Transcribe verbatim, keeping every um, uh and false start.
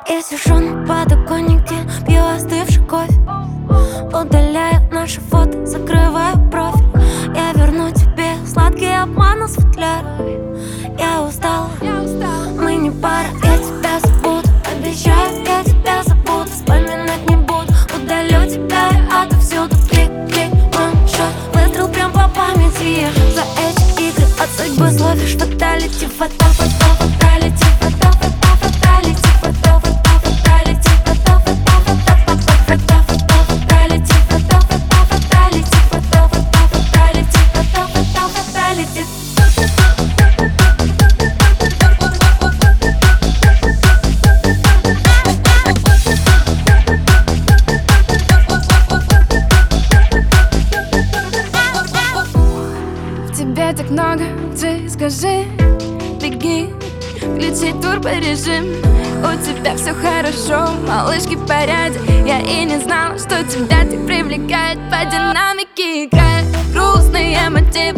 Я сижу на подоконнике, пью остывший кофе, удаляю наши фото, закрываю профиль. Я верну тебе сладкий обман из футляра. Я устала, мы не пара. Я тебя забуду, обещаю, я тебя забуду. Вспоминать не буду, удалю тебя и отовсюду. Клик-клик, ваншот, выстрел прям по памяти. Я за эти игры от судьбы словишь фаталити. Фото, фото, фаталити, фото, фото, фаталити, фото, фото. Тебе так много, ты скажи, беги, включи турборежим. У тебя все хорошо, малышки в порядке. Я и не знала, что тебя так привлекает. По динамике играет грустные мотивы.